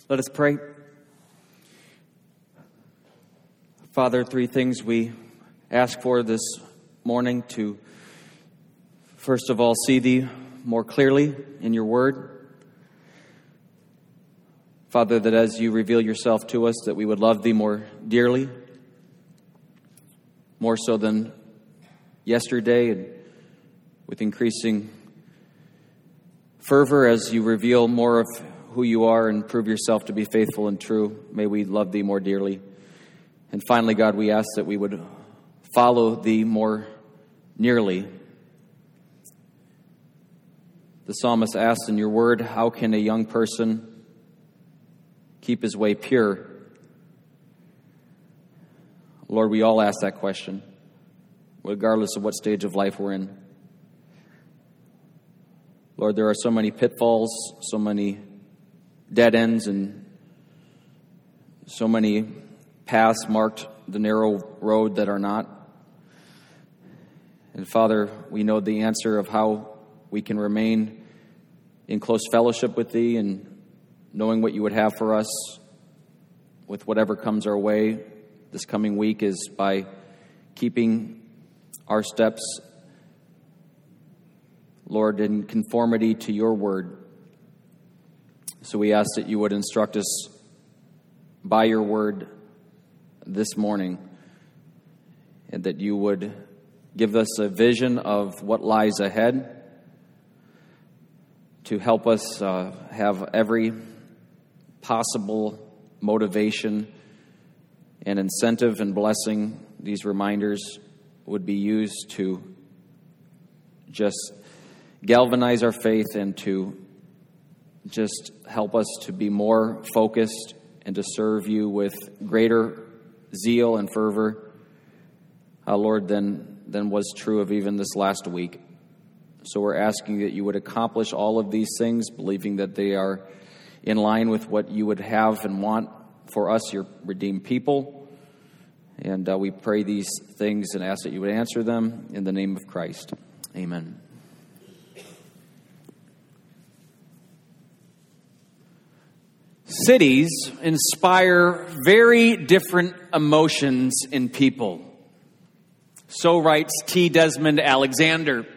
Let us pray. Father, three things we ask for this morning: to, first of all, see Thee more clearly in Your Word. Father, that as You reveal Yourself to us, that we would love Thee more dearly, more so than yesterday, and with increasing fervor as You reveal more of who You are and prove Yourself to be faithful and true. May we love Thee more dearly. And finally, God, we ask that we would follow Thee more nearly. The psalmist asks in Your Word, how can a young person keep his way pure? Lord, we all ask that question, regardless of what stage of life we're in. Lord, there are so many pitfalls, so many dead ends, and so many paths marked the narrow road that are not. And Father, we know the answer of how we can remain in close fellowship with Thee and knowing what You would have for us with whatever comes our way this coming week is by keeping our steps, Lord, in conformity to Your Word. So we ask that You would instruct us by Your Word this morning, and that You would give us a vision of what lies ahead to help us have every possible motivation and incentive and blessing. These reminders would be used to just galvanize our faith and to just help us to be more focused and to serve You with greater zeal and fervor, Lord, than was true of even this last week. So we're asking that You would accomplish all of these things, believing that they are in line with what You would have and want for us, Your redeemed people. And we pray these things and ask that You would answer them in the name of Christ. Amen. Cities inspire very different emotions in people. So writes T. Desmond Alexander.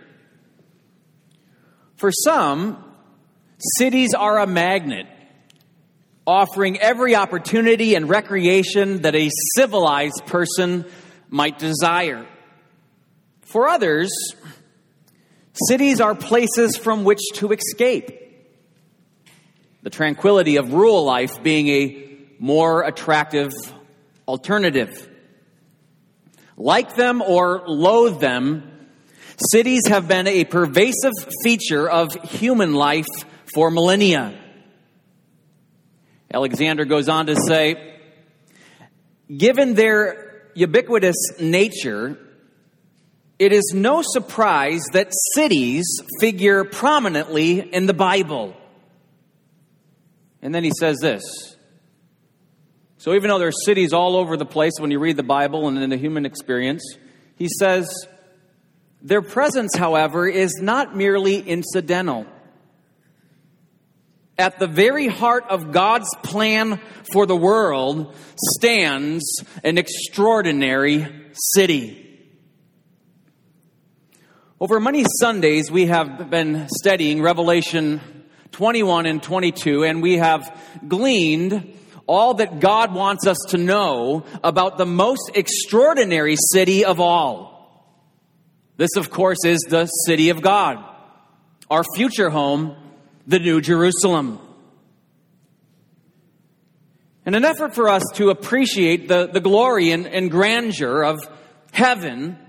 For some, cities are a magnet, offering every opportunity and recreation that a civilized person might desire. For others, cities are places from which to escape, the tranquility of rural life being a more attractive alternative. Like them or loathe them, cities have been a pervasive feature of human life for millennia. Alexander goes on to say, given their ubiquitous nature, it is no surprise that cities figure prominently in the Bible. And then he says this. So even though there are cities all over the place when you read the Bible and in the human experience, he says, their presence, however, is not merely incidental. At the very heart of God's plan for the world stands an extraordinary city. Over many Sundays, we have been studying Revelation 21 and 22, and we have gleaned all that God wants us to know about the most extraordinary city of all. This, of course, is the city of God, our future home, the New Jerusalem. In an effort for us to appreciate the glory and grandeur of heaven,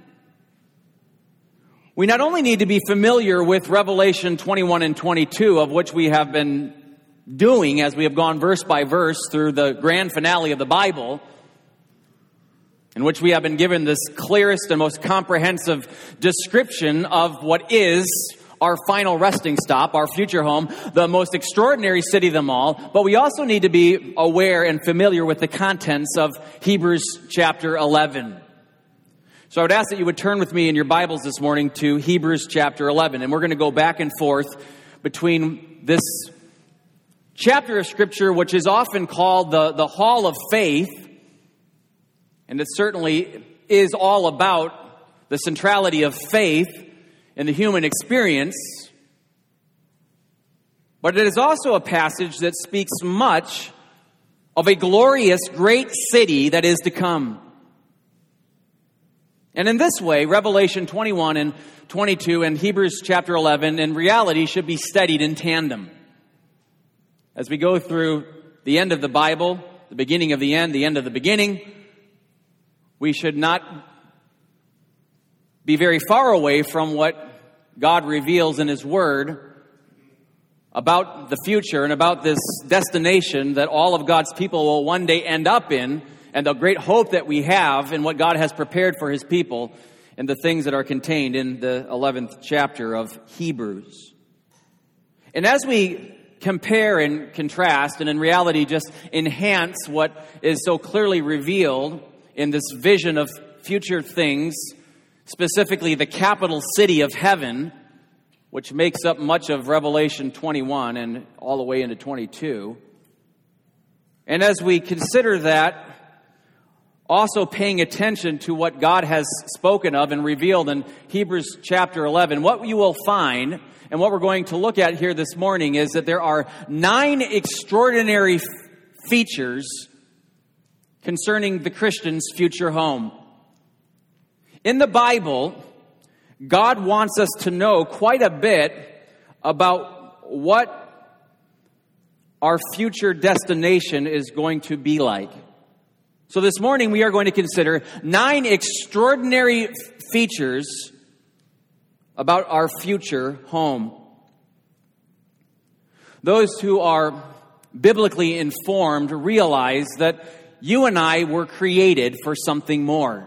we not only need to be familiar with Revelation 21 and 22, of which we have been doing as we have gone verse by verse through the grand finale of the Bible, in which we have been given this clearest and most comprehensive description of what is our final resting stop, our future home, the most extraordinary city of them all. But we also need to be aware and familiar with the contents of Hebrews chapter 11. So I would ask that you would turn with me in your Bibles this morning to Hebrews chapter 11. And we're going to go back and forth between this chapter of Scripture which is often called the Hall of Faith, and it certainly is all about the centrality of faith in the human experience, but it is also a passage that speaks much of a glorious great city that is to come. And in this way, Revelation 21 and 22 and Hebrews chapter 11 in reality should be studied in tandem. As we go through the end of the Bible, the beginning of the end of the beginning, we should not be very far away from what God reveals in His Word about the future and about this destination that all of God's people will one day end up in, and the great hope that we have in what God has prepared for His people and the things that are contained in the 11th chapter of Hebrews. And as we compare and contrast, and in reality just enhance what is so clearly revealed in this vision of future things, specifically the capital city of heaven, which makes up much of Revelation 21 and all the way into 22. And as we consider that, also paying attention to what God has spoken of and revealed in Hebrews chapter 11, what you will find, and what we're going to look at here this morning, is that there are 9 extraordinary features concerning the Christian's future home. In the Bible, God wants us to know quite a bit about what our future destination is going to be like. So this morning we are going to consider 9 extraordinary features about our future home. Those who are biblically informed realize that you and I were created for something more.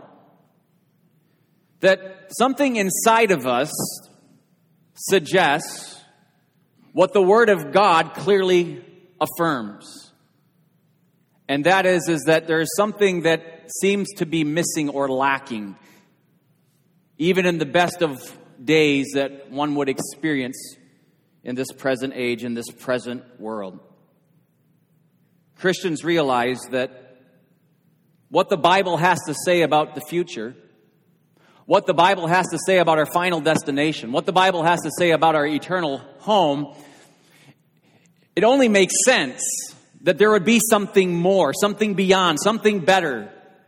That something inside of us suggests what the Word of God clearly affirms. And that is that there is something that seems to be missing or lacking, even in the best of days that one would experience in this present age, in this present world. Christians realize that what the Bible has to say about the future, what the Bible has to say about our final destination, what the Bible has to say about our eternal home, it only makes sense that there would be something more, something beyond, something better.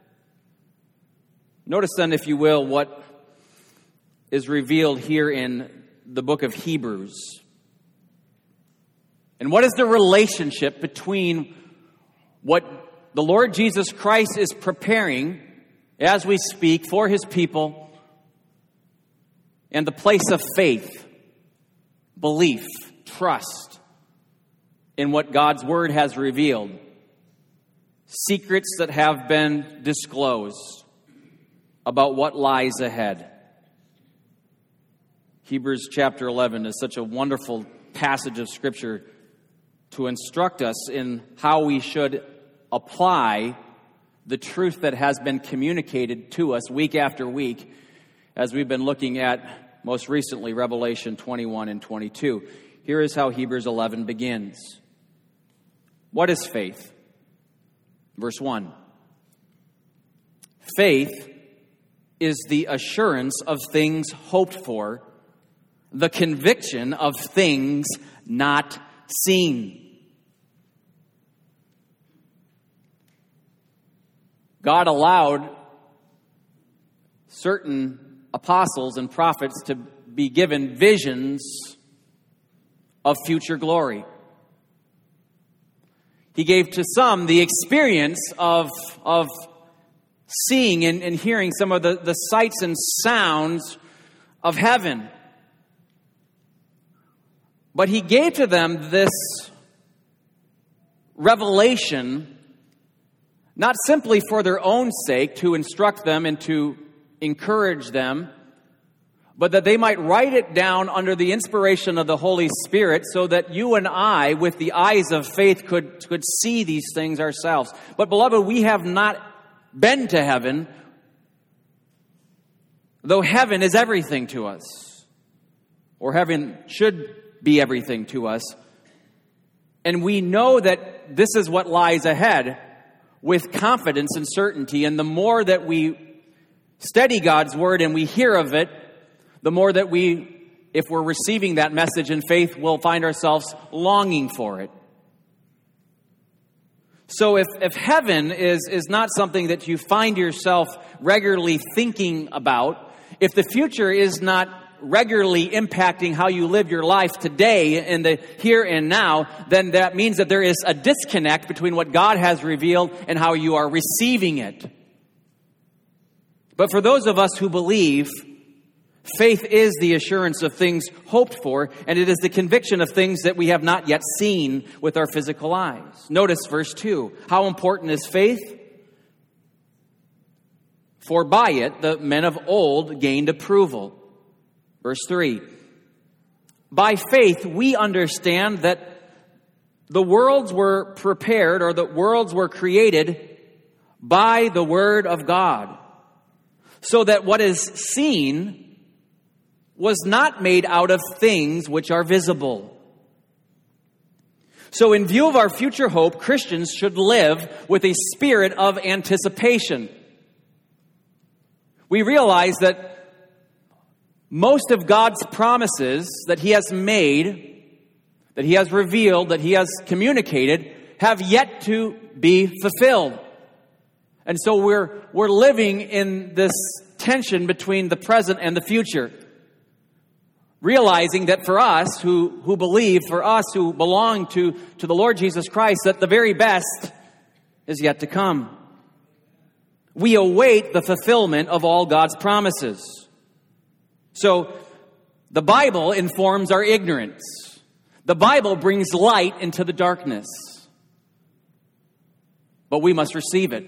Notice then, if you will, what is revealed here in the book of Hebrews. And what is the relationship between what the Lord Jesus Christ is preparing as we speak for His people and the place of faith, belief, trust in what God's Word has revealed, secrets that have been disclosed about what lies ahead. Hebrews chapter 11 is such a wonderful passage of Scripture to instruct us in how we should apply the truth that has been communicated to us week after week as we've been looking at, most recently, Revelation 21 and 22. Here is how Hebrews 11 begins. What is faith? Verse 1. Faith is the assurance of things hoped for, the conviction of things not seen. God allowed certain apostles and prophets to be given visions of future glory. He gave to some the experience of seeing and hearing some of the sights and sounds of heaven. But He gave to them this revelation not simply for their own sake, to instruct them and to encourage them, but that they might write it down under the inspiration of the Holy Spirit so that you and I, with the eyes of faith, could see these things ourselves. But beloved, we have not been to heaven, though heaven is everything to us, or heaven should be everything to us. And we know that this is what lies ahead with confidence and certainty. And the more that we study God's Word and we hear of it, the more that if we're receiving that message in faith, we'll find ourselves longing for it. So if heaven is not something that you find yourself regularly thinking about, if the future is not regularly impacting how you live your life today in the here and now, then that means that there is a disconnect between what God has revealed and how you are receiving it. But for those of us who believe, faith is the assurance of things hoped for, and it is the conviction of things that we have not yet seen with our physical eyes. Notice verse 2. How important is faith? For by it the men of old gained approval. Verse 3. By faith we understand that the worlds were prepared, or the worlds were created by the word of God, so that what is seen was not made out of things which are visible. So in view of our future hope, Christians should live with a spirit of anticipation. We realize that most of God's promises that He has made, that He has revealed, that He has communicated, have yet to be fulfilled. And so we're living in this tension between the present and the future. Realizing that for us who believe, for us who belong to the Lord Jesus Christ, that the very best is yet to come. We await the fulfillment of all God's promises. So, the Bible informs our ignorance. The Bible brings light into the darkness. But we must receive it.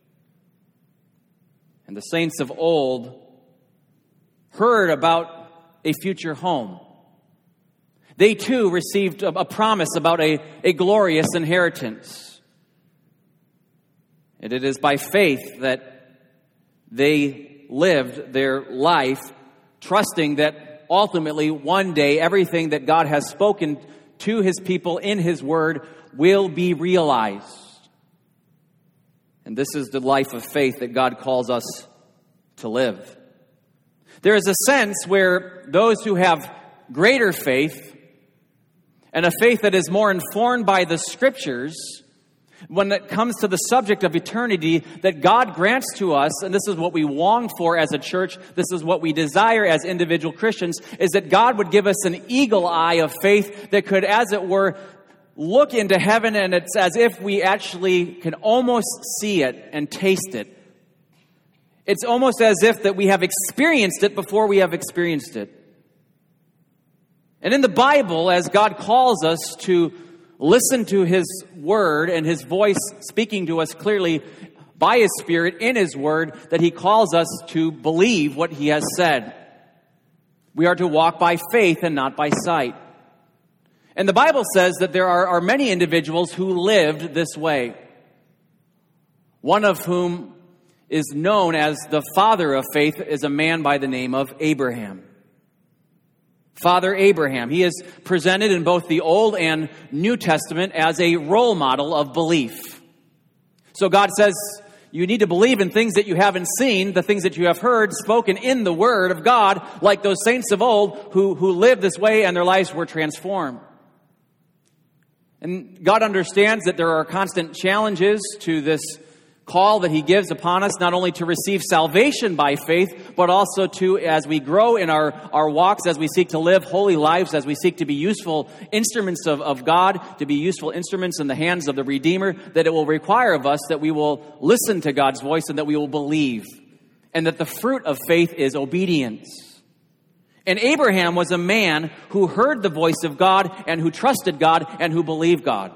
And the saints of old heard about a future home. They too received a promise about a glorious inheritance. And it is by faith that they lived their life, trusting that ultimately one day everything that God has spoken to His people in His Word will be realized. And this is the life of faith that God calls us to live. There is a sense where those who have greater faith, and a faith that is more informed by the Scriptures, when it comes to the subject of eternity, that God grants to us, and this is what we long for as a church, this is what we desire as individual Christians, is that God would give us an eagle eye of faith that could, as it were, look into heaven, and it's as if we actually can almost see it and taste it. It's almost as if that we have experienced it before we have experienced it. And in the Bible, as God calls us to listen to His Word and His voice speaking to us clearly by His Spirit in His Word, that He calls us to believe what He has said. We are to walk by faith and not by sight. And the Bible says that there are many individuals who lived this way. One of whom is known as the father of faith is a man by the name of Abraham. Father Abraham. He is presented in both the Old and New Testament as a role model of belief. So God says, you need to believe in things that you haven't seen, the things that you have heard spoken in the Word of God, like those saints of old who lived this way and their lives were transformed. And God understands that there are constant challenges to this call that He gives upon us, not only to receive salvation by faith, but also to, as we grow in our walks, as we seek to live holy lives, as we seek to be useful instruments of God, to be useful instruments in the hands of the Redeemer, that it will require of us that we will listen to God's voice and that we will believe. And that the fruit of faith is obedience. And Abraham was a man who heard the voice of God and who trusted God and who believed God.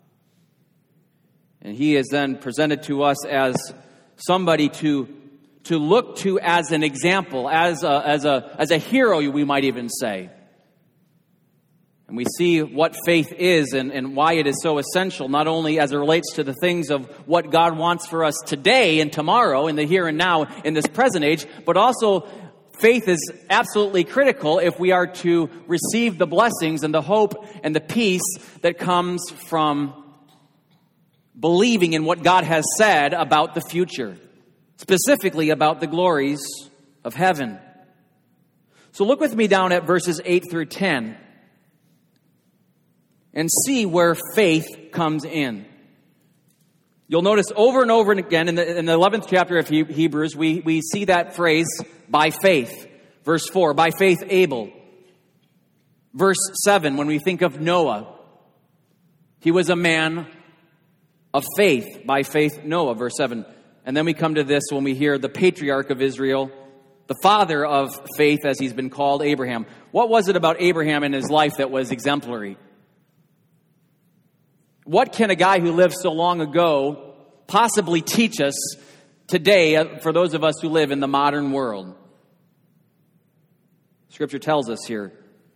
And he is then presented to us as somebody to look to as an example, as a hero, we might even say. And we see what faith is and why it is so essential, not only as it relates to the things of what God wants for us today and tomorrow, in the here and now, in this present age, but also faith is absolutely critical if we are to receive the blessings and the hope and the peace that comes from believing in what God has said about the future, specifically about the glories of heaven. So look with me down at verses 8 through 10 and see where faith comes in. You'll notice over and over again in the 11th chapter of Hebrews, we see that phrase, by faith. Verse 4, by faith Abel. Verse 7, when we think of Noah, he was a man of faith. By faith Noah, verse 7. And then we come to this when we hear the patriarch of Israel, the father of faith, as he's been called, Abraham. What was it about Abraham in his life that was exemplary? What can a guy who lived so long ago possibly teach us today for those of us who live in the modern world? Scripture tells us here.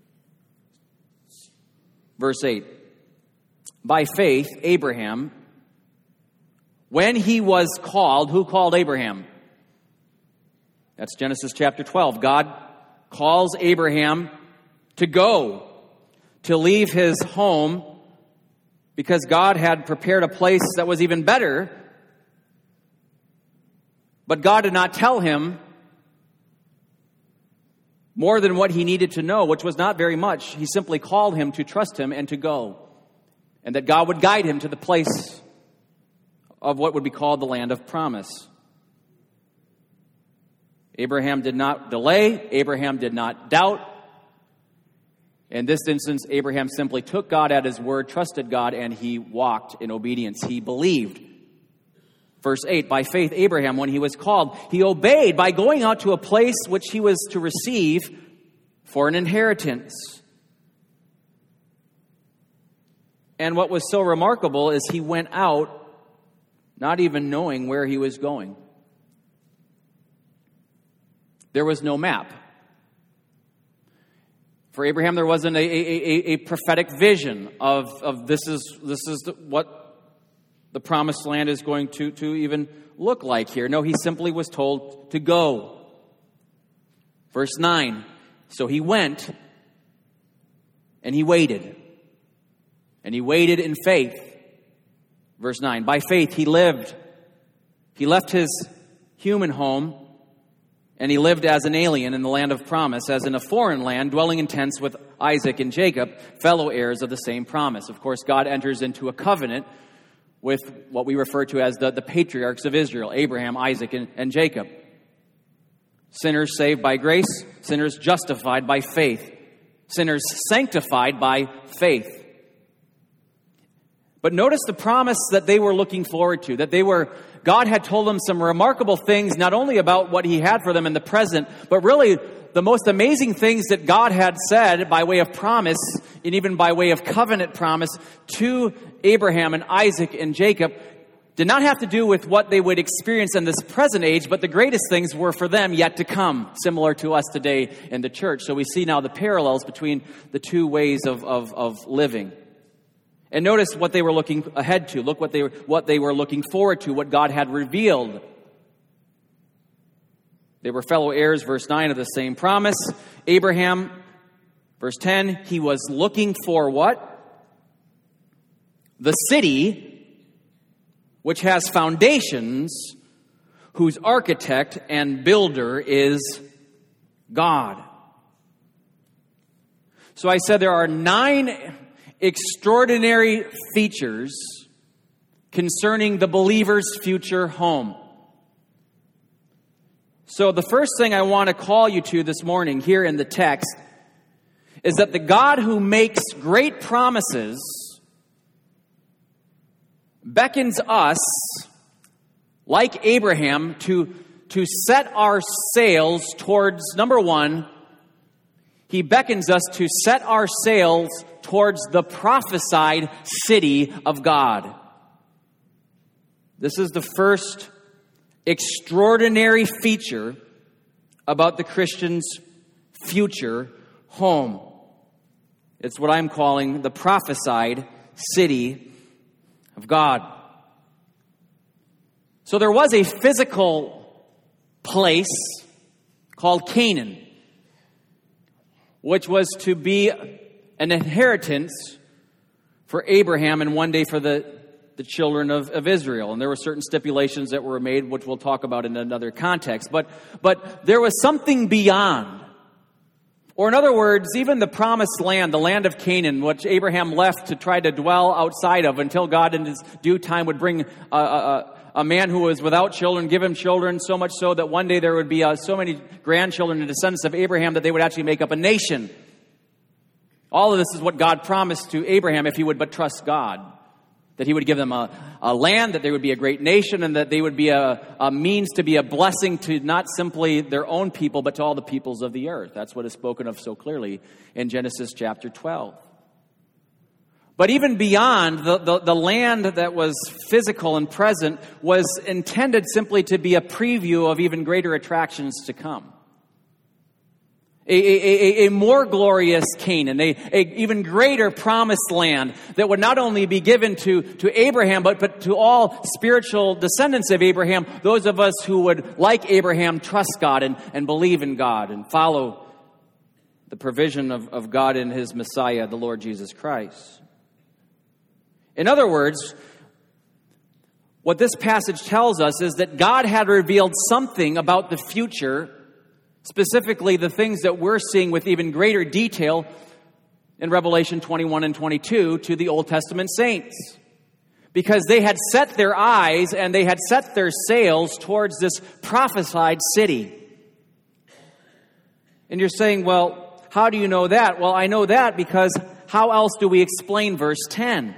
Verse 8. By faith, Abraham, when he was called, who called Abraham? That's Genesis chapter 12. God calls Abraham to go, to leave his home, because God had prepared a place that was even better. But God did not tell him more than what he needed to know, which was not very much. He simply called him to trust him and to go, and that God would guide him to the place of what would be called the land of promise. Abraham did not delay. Abraham did not doubt. In this instance, Abraham simply took God at his word, trusted God, and he walked in obedience. He believed. Verse 8, by faith, Abraham, when he was called, he obeyed by going out to a place which he was to receive for an inheritance. And what was so remarkable is he went out not even knowing where he was going. There was no map. For Abraham, there wasn't a prophetic vision of this is what the promised land is going to even look like here. No, he simply was told to go. Verse 9, so he went and he waited. And he waited in faith. Verse 9, by faith he lived. He left his human home and he lived as an alien in the land of promise, as in a foreign land, dwelling in tents with Isaac and Jacob, fellow heirs of the same promise. Of course, God enters into a covenant with what we refer to as the patriarchs of Israel, Abraham, Isaac, and Jacob. Sinners saved by grace, sinners justified by faith, sinners sanctified by faith. But notice the promise that they were looking forward to, God had told them some remarkable things, not only about what he had for them in the present, but really the most amazing things that God had said by way of promise, and even by way of covenant promise to Abraham and Isaac and Jacob, did not have to do with what they would experience in this present age, but the greatest things were for them yet to come, similar to us today in the church. So we see now the parallels between the two ways of living. And notice what they were looking ahead to. Look what they were looking forward to, what God had revealed. They were fellow heirs, verse 9, of the same promise. Abraham, verse 10, he was looking for what? The city which has foundations, whose architect and builder is God. So I said there are 9 extraordinary features concerning the believer's future home. So the first thing I want to call you to this morning here in the text is that the God who makes great promises beckons us, like Abraham, to set our sails towards, number one, he beckons us to set our sails towards the prophesied city of God. This is the first extraordinary feature about the Christian's future home. It's what I'm calling the prophesied city of God. So there was a physical place called Canaan, which was to be an inheritance for Abraham and one day for the children of Israel. And there were certain stipulations that were made, which we'll talk about in another context. But there was something beyond. Or in other words, even the promised land, the land of Canaan, which Abraham left to try to dwell outside of until God in his due time would bring a man who was without children, give him children, so much so that one day there would be so many grandchildren and descendants of Abraham that they would actually make up a nation. All of this is what God promised to Abraham if he would but trust God. That he would give them a land, that they would be a great nation, and that they would be a means to be a blessing to not simply their own people, but to all the peoples of the earth. That's what is spoken of so clearly in Genesis chapter 12. But even beyond, the land that was physical and present was intended simply to be a preview of even greater attractions to come. A more glorious Canaan, a even greater promised land that would not only be given to Abraham, but to all spiritual descendants of Abraham, those of us who would, like Abraham, trust God and believe in God and follow the provision of God in his Messiah, the Lord Jesus Christ. In other words, what this passage tells us is that God had revealed something about the future, specifically the things that we're seeing with even greater detail in Revelation 21 and 22 to the Old Testament saints. Because they had set their eyes and they had set their sails towards this prophesied city. And you're saying, well, how do you know that? Well, I know that because how else do we explain verse 10?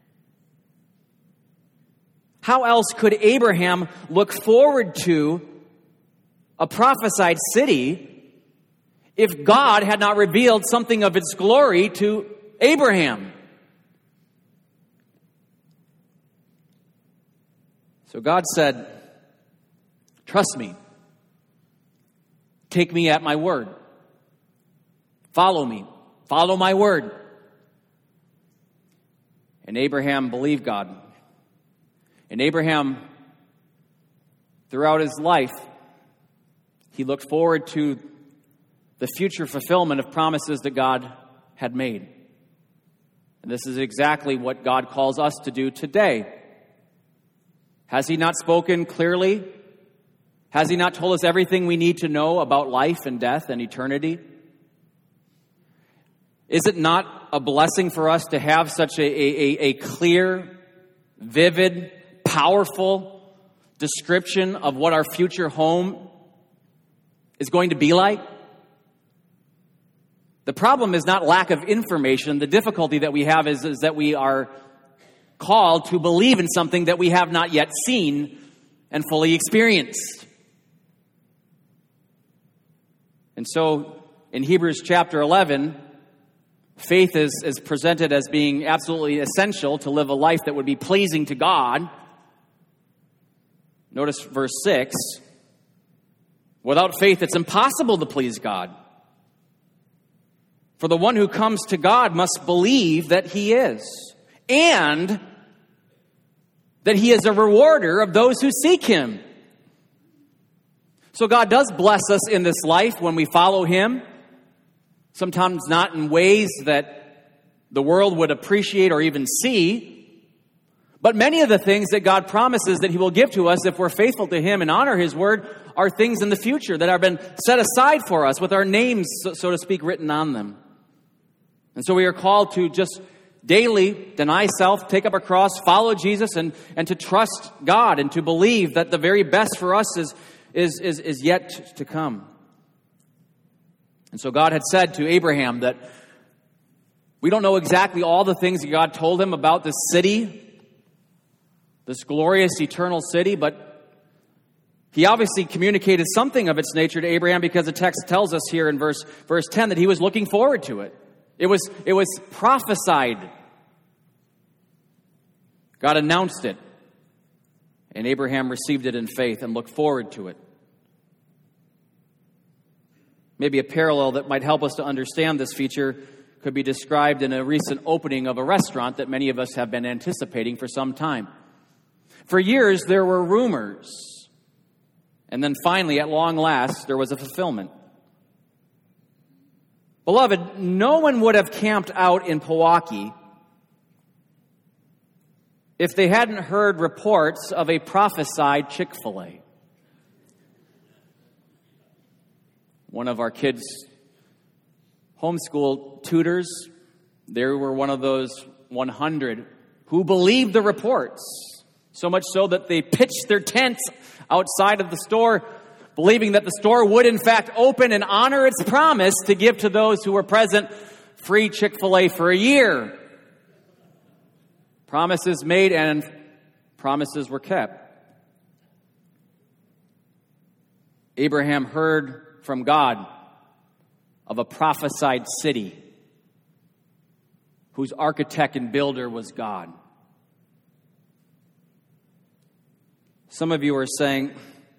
How else could Abraham look forward to a prophesied city if God had not revealed something of its glory to Abraham? So God said, trust me. Take me at my word. Follow me. Follow my word. And Abraham believed God. And Abraham, throughout his life, he looked forward to the future fulfillment of promises that God had made. And this is exactly what God calls us to do today. Has he not spoken clearly? Has he not told us everything we need to know about life and death and eternity? Is it not a blessing for us to have such a clear, vivid, powerful description of what our future home is going to be like? The problem is not lack of information. The difficulty that we have is that we are called to believe in something that we have not yet seen and fully experienced. And so, in Hebrews chapter 11, faith is presented as being absolutely essential to live a life that would be pleasing to God. Notice verse 6. Without faith, it's impossible to please God. For the one who comes to God must believe that he is, and that he is a rewarder of those who seek him. So God does bless us in this life when we follow him, sometimes not in ways that the world would appreciate or even see. But many of the things that God promises that he will give to us if we're faithful to him and honor his word are things in the future that have been set aside for us with our names, so to speak, written on them. And so we are called to just daily deny self, take up our cross, follow Jesus, and to trust God and to believe that the very best for us is yet to come. And so God had said to Abraham that we don't know exactly all the things that God told him about this city, this glorious eternal city, but he obviously communicated something of its nature to Abraham because the text tells us here in verse 10 that he was looking forward to it. It was prophesied. God announced it. And Abraham received it in faith and looked forward to it. Maybe a parallel that might help us to understand this feature could be described in a recent opening of a restaurant that many of us have been anticipating for some time. For years, there were rumors And then finally, at long last, there was a fulfillment. Beloved, no one would have camped out in Pewaukee if they hadn't heard reports of a prophesied Chick-fil-A. One of our kids' homeschool tutors, they were one of those 100 who believed the reports, so much so that they pitched their tents outside of the store, believing that the store would in fact open and honor its promise to give to those who were present free Chick-fil-A for a year. Promises made and promises were kept. Abraham heard from God of a prophesied city whose architect and builder was God. Some of you are saying,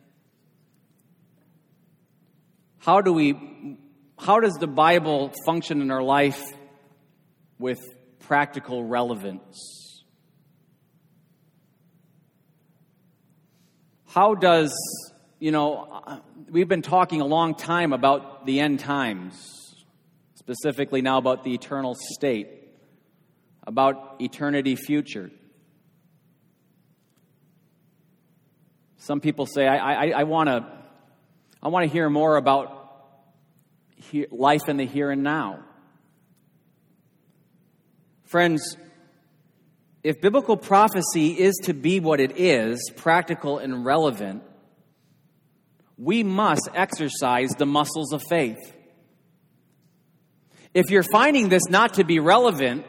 how does the Bible function in our life with practical relevance? How does, we've been talking a long time about the end times, specifically now about the eternal state, about eternity future. Some people say, I want to hear more about life in the here and now. Friends, if biblical prophecy is to be what it is, practical and relevant, we must exercise the muscles of faith. If you're finding this not to be relevant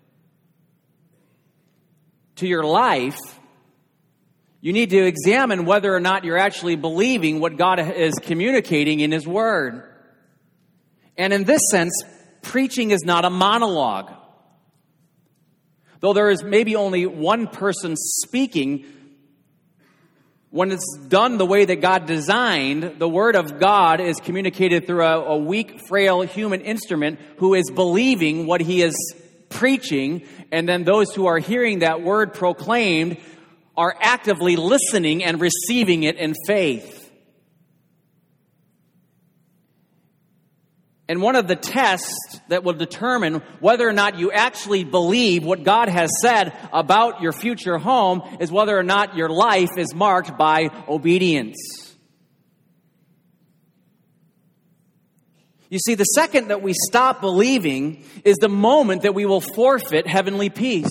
to your life, you need to examine whether or not you're actually believing what God is communicating in His Word. And in this sense, preaching is not a monologue. Though there is maybe only one person speaking, when it's done the way that God designed, the Word of God is communicated through a weak, frail human instrument who is believing what he is preaching, and then those who are hearing that Word proclaimed are actively listening and receiving it in faith. And one of the tests that will determine whether or not you actually believe what God has said about your future home is whether or not your life is marked by obedience. You see, the second that we stop believing is the moment that we will forfeit heavenly peace.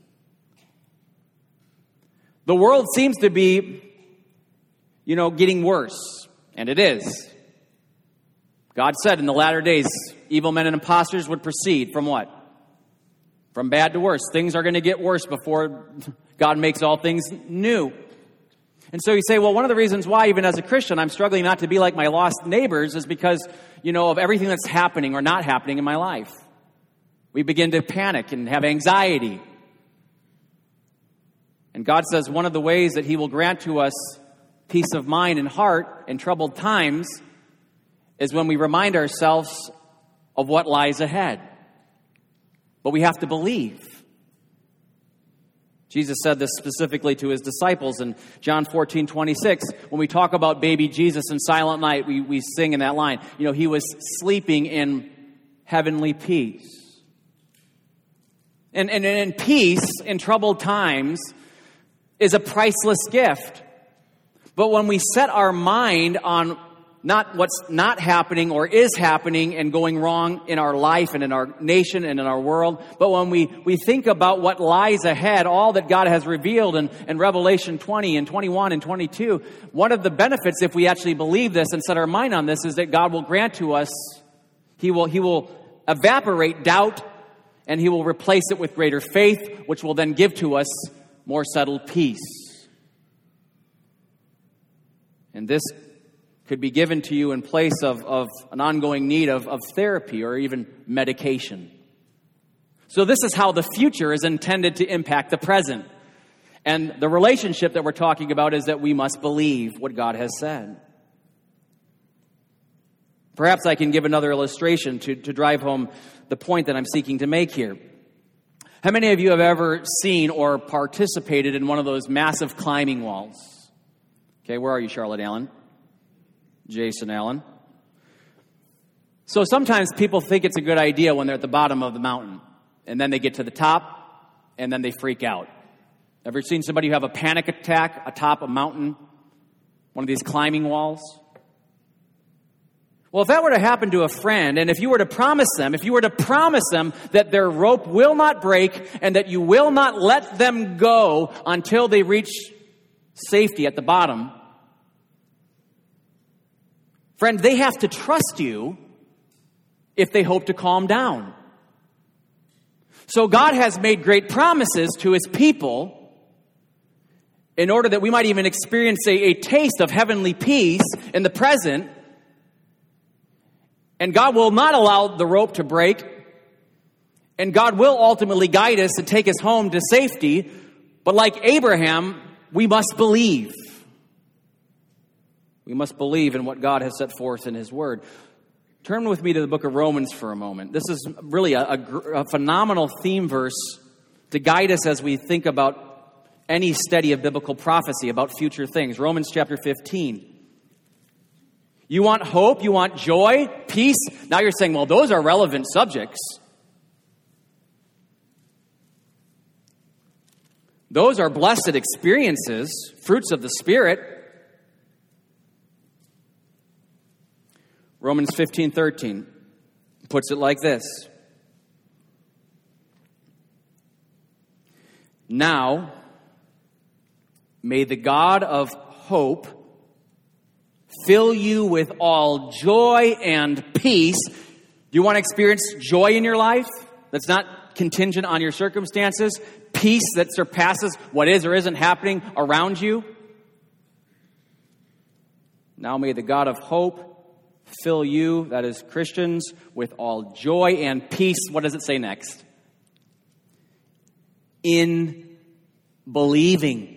The world seems to be, getting worse, and it is. God said in the latter days, evil men and impostors would proceed from what? From bad to worse. Things are going to get worse before God makes all things new. And so you say, well, one of the reasons why, even as a Christian, I'm struggling not to be like my lost neighbors is because, of everything that's happening or not happening in my life. We begin to panic and have anxiety. And God says one of the ways that He will grant to us peace of mind and heart in troubled times is when we remind ourselves of what lies ahead. But we have to believe. Jesus said this specifically to His disciples in John 14:26. When we talk about baby Jesus in Silent Night, we sing in that line, He was sleeping in heavenly peace. And peace in troubled times is a priceless gift. But when we set our mind on not what's not happening or is happening and going wrong in our life and in our nation and in our world, but when we think about what lies ahead, all that God has revealed in Revelation 20 and 21 and 22, one of the benefits, if we actually believe this and set our mind on this, is that God will grant to us, He will evaporate doubt, and He will replace it with greater faith, which will then give to us more settled peace. And this could be given to you in place of an ongoing need of therapy or even medication. So this is how the future is intended to impact the present. And the relationship that we're talking about is that we must believe what God has said. Perhaps I can give another illustration to drive home the point that I'm seeking to make here. How many of you have ever seen or participated in one of those massive climbing walls? Okay, where are you, Charlotte Allen? Jason Allen. So sometimes people think it's a good idea when they're at the bottom of the mountain, and then they get to the top, and then they freak out. Ever seen somebody who have a panic attack atop a mountain, one of these climbing walls? Well, if that were to happen to a friend, and if you were to promise them that their rope will not break and that you will not let them go until they reach safety at the bottom, friend, they have to trust you if they hope to calm down. So God has made great promises to his people in order that we might even experience a taste of heavenly peace in the present. And God will not allow the rope to break. And God will ultimately guide us and take us home to safety. But like Abraham, we must believe. We must believe in what God has set forth in his word. Turn with me to the book of Romans for a moment. This is really a phenomenal theme verse to guide us as we think about any study of biblical prophecy about future things. Romans chapter 15. You want hope? You want joy? Peace? Now you're saying, well, those are relevant subjects. Those are blessed experiences, fruits of the Spirit. Romans 15:13 puts it like this. Now, may the God of hope fill you with all joy and peace. Do you want to experience joy in your life that's not contingent on your circumstances? Peace that surpasses what is or isn't happening around you? Now may the God of hope fill you, that is Christians, with all joy and peace. What does it say next? In believing.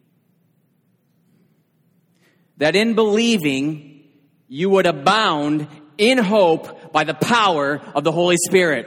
That in believing you would abound in hope by the power of the Holy Spirit.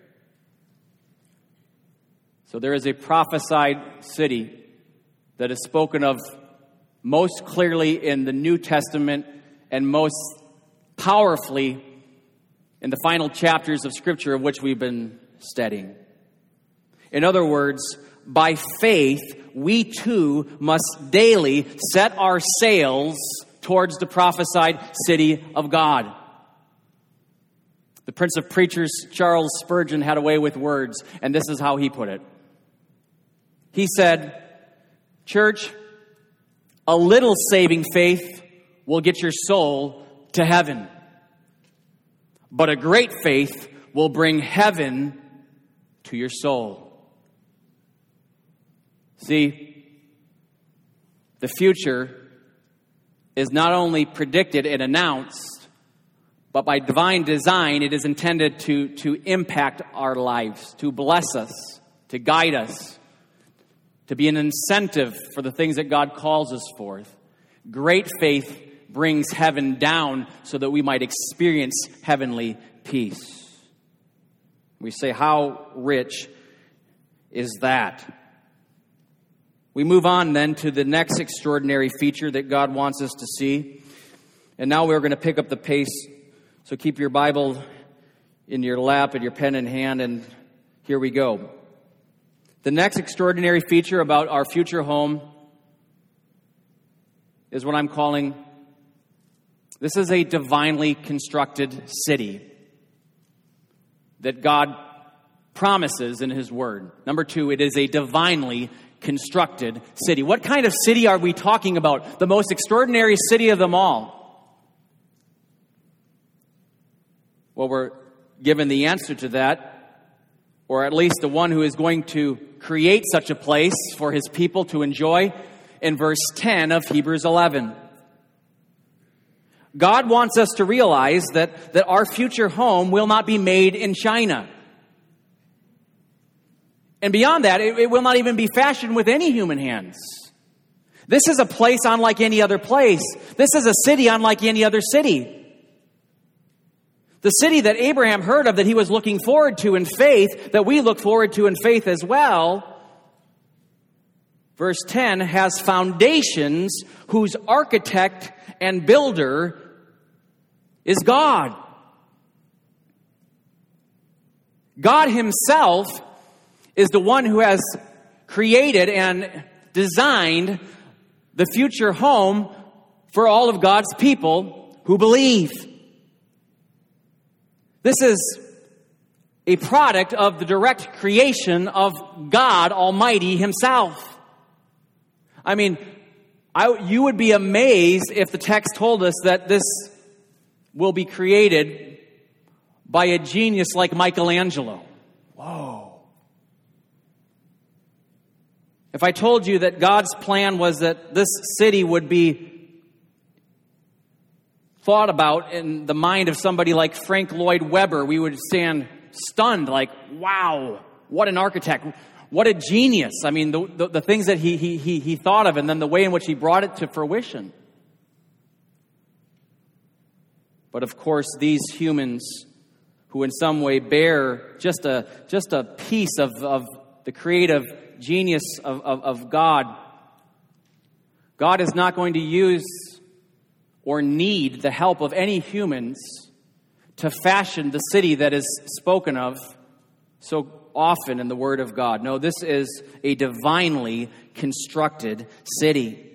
So there is a prophesied city that is spoken of most clearly in the New Testament and most powerfully in the final chapters of Scripture of which we've been studying. In other words, by faith, we too must daily set our sails towards the prophesied city of God. The Prince of Preachers, Charles Spurgeon, had a way with words, and this is how he put it. He said, "Church, a little saving faith will get your soul to heaven, but a great faith will bring heaven to your soul." See, the future is not only predicted and announced, but by divine design, it is intended to impact our lives, to bless us, to guide us, to be an incentive for the things that God calls us forth. Great faith brings heaven down so that we might experience heavenly peace. We say, how rich is that? We move on then to the next extraordinary feature that God wants us to see. And now we're going to pick up the pace. So keep your Bible in your lap and your pen in hand, and here we go. The next extraordinary feature about our future home is what I'm calling, this is a divinely constructed city that God promises in His Word. Number two, it is a divinely constructed city. What kind of city are we talking about? The most extraordinary city of them all. Well, we're given the answer to that, or at least the one who is going to create such a place for His people to enjoy, in verse 10 of Hebrews 11. God wants us to realize that our future home will not be made in China. And beyond that, it will not even be fashioned with any human hands. This is a place unlike any other place. This is a city unlike any other city. The city that Abraham heard of, that he was looking forward to in faith, that we look forward to in faith as well, verse 10, has foundations whose architect and builder is God. God himself is the one who has created and designed the future home for all of God's people who believe. This is a product of the direct creation of God Almighty himself. I mean, you would be amazed if the text told us that this will be created by a genius like Michelangelo. Whoa. If I told you that God's plan was that this city would be thought about in the mind of somebody like Frank Lloyd Webber, we would stand stunned, like, wow, what an architect, what a genius. I mean, the things that he thought of, and then the way in which he brought it to fruition. But of course, these humans who in some way bear just a piece of the creative genius of God, God is not going to use or need the help of any humans to fashion the city that is spoken of so often in the Word of God. No, this is a divinely constructed city.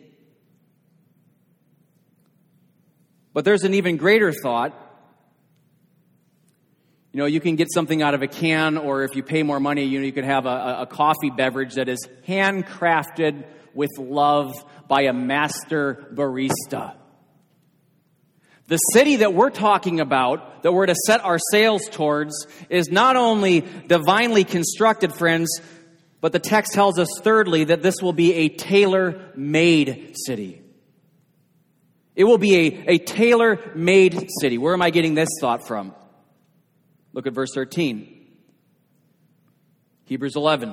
But there's an even greater thought. You know, you can get something out of a can, or if you pay more money, you could have a coffee beverage that is handcrafted with love by a master barista. The city that we're talking about, that we're to set our sails towards, is not only divinely constructed, friends, but the text tells us thirdly that this will be a tailor-made city. It will be a tailor-made city. Where am I getting this thought from? Look at verse 13. Hebrews 11.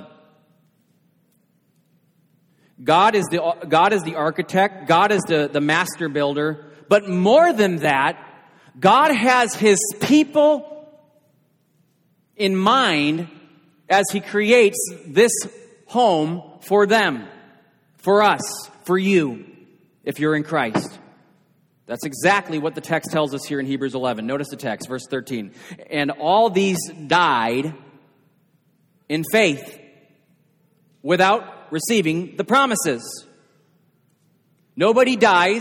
God is the architect. God is the master builder. But more than that, God has his people in mind as he creates this home for them, for us, for you, if you're in Christ. That's exactly what the text tells us here in Hebrews 11. Notice the text, verse 13. And all these died in faith without receiving the promises. Nobody dies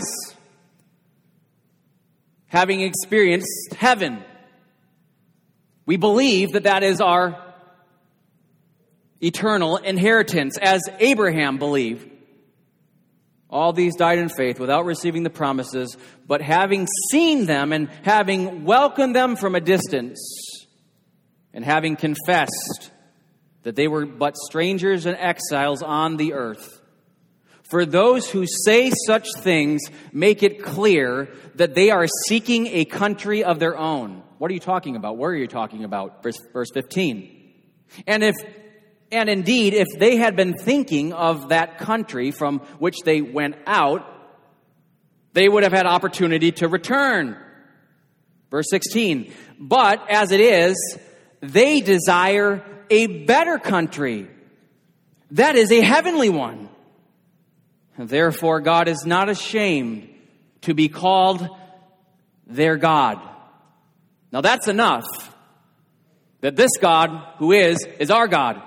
having experienced heaven. We believe that that is our eternal inheritance, as Abraham believed. All these died in faith without receiving the promises, but having seen them and having welcomed them from a distance, and having confessed that they were but strangers and exiles on the earth. For those who say such things make it clear that they are seeking a country of their own. What are you talking about? Where are you talking about? Verse 15. And indeed, if they had been thinking of that country from which they went out, they would have had opportunity to return. Verse 16. But as it is, they desire a better country. That is a heavenly one. Therefore, God is not ashamed to be called their God. Now that's enough. That this God who is our God.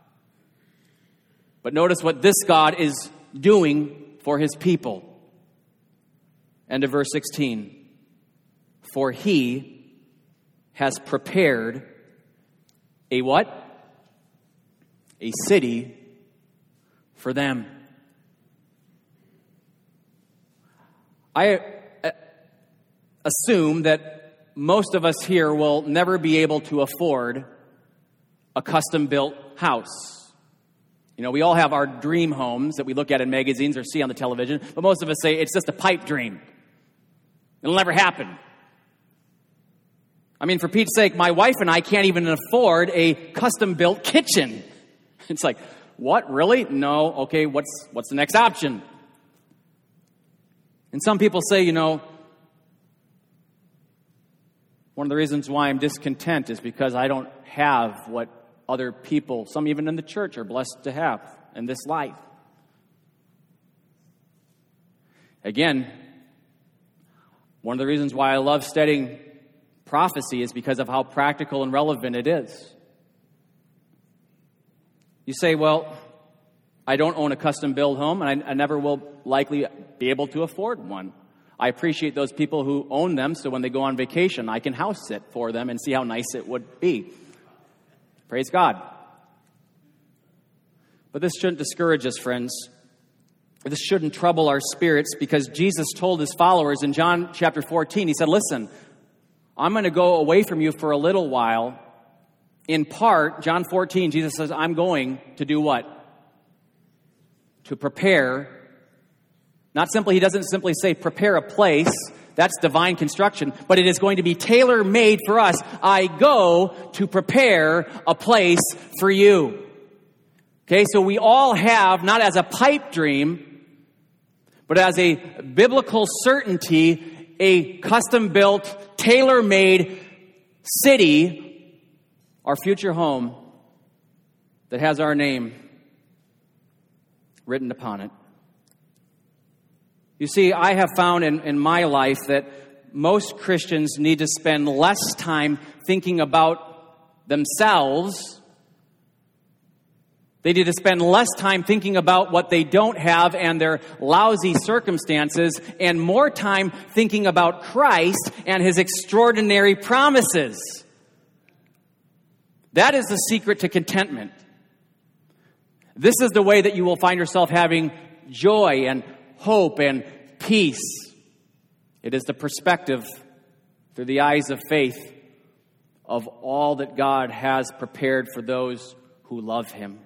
But notice what this God is doing for his people. End of verse 16. For he has prepared a what? A city for them. I assume that most of us here will never be able to afford a custom-built house. You know, we all have our dream homes that we look at in magazines or see on the television, but most of us say it's just a pipe dream. It'll never happen. I mean, for Pete's sake, my wife and I can't even afford a custom-built kitchen. It's like, what, really? No, okay, what's the next option? And some people say, you know, one of the reasons why I'm discontent is because I don't have what other people, some even in the church, are blessed to have in this life. Again, One of the reasons why I love studying prophecy is because of how practical and relevant it is. You say, well, I don't own a custom-built home, and I never will likely be able to afford one. I appreciate those people who own them, so when they go on vacation, I can house sit for them and see how nice it would be. Praise God. But this shouldn't discourage us, friends. This shouldn't trouble our spirits, because Jesus told his followers in John chapter 14, he said, listen, I'm going to go away from you for a little while. In part, John 14, Jesus says, I'm going to do what? To prepare. He doesn't simply say prepare a place. That's divine construction. But it is going to be tailor-made for us. I go to prepare a place for you. Okay, so we all have, not as a pipe dream, but as a biblical certainty, a custom-built, tailor-made city, our future home, that has our name written upon it. You see, I have found in my life that most Christians need to spend less time thinking about themselves. They need to spend less time thinking about what they don't have and their lousy circumstances, and more time thinking about Christ and his extraordinary promises. That is the secret to contentment. This is the way that you will find yourself having joy and hope and peace. It is the perspective through the eyes of faith of all that God has prepared for those who love him.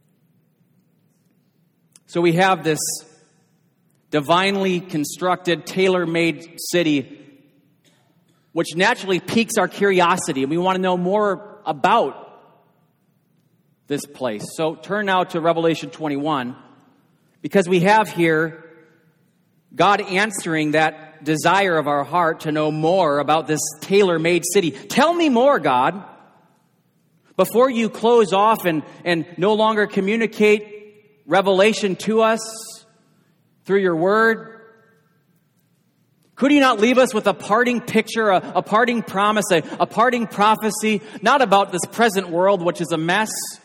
So we have this divinely constructed, tailor-made city, which naturally piques our curiosity, and we want to know more about this place. So turn now to Revelation 21, because we have here God answering that desire of our heart to know more about this tailor-made city. Tell me more, God. Before you close off and no longer communicate revelation to us through your word, could you not leave us with a parting picture, a parting promise, a parting prophecy, not about this present world, which is a mess?